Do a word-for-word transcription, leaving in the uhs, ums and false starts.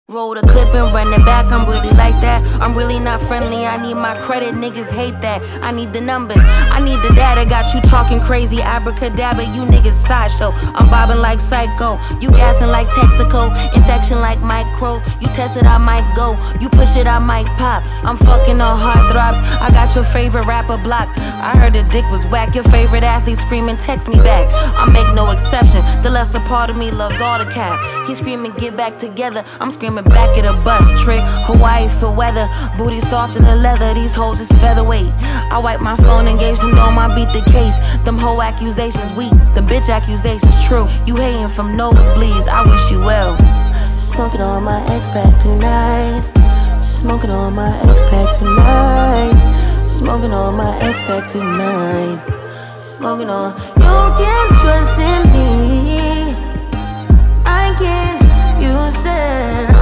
Roll the clip and run it back, I'm really like that. I'm really not friendly, I need my credit, niggas hate that. I need the numbers, I need the data. Got you talking crazy, abracadabra, you niggas sideshow. I'm bobbing like psycho, you gassing like Texaco. Infection like micro, you test it, I might go. You push it, I might pop. I'm fucking on heartthrobs, I got your favorite rapper blocked. I heard the dick was whack, your favorite athlete screaming, text me back. I make no exception, the lesser part of me loves all the cap. He screaming, get back together, I'm screaming back at a bus trick. Hawaii for weather, booty soft in the leather, these hoes is featherweight. I wiped my phone and gave some dome, I beat the case. Them whole accusations weak, them bitch accusations true. You hating from nosebleeds, I wish you well. Smoking on my ex back tonight. Smoking on my ex back tonight. Smoking on my ex back tonight. Smoking on, you can trust in me. I can, you said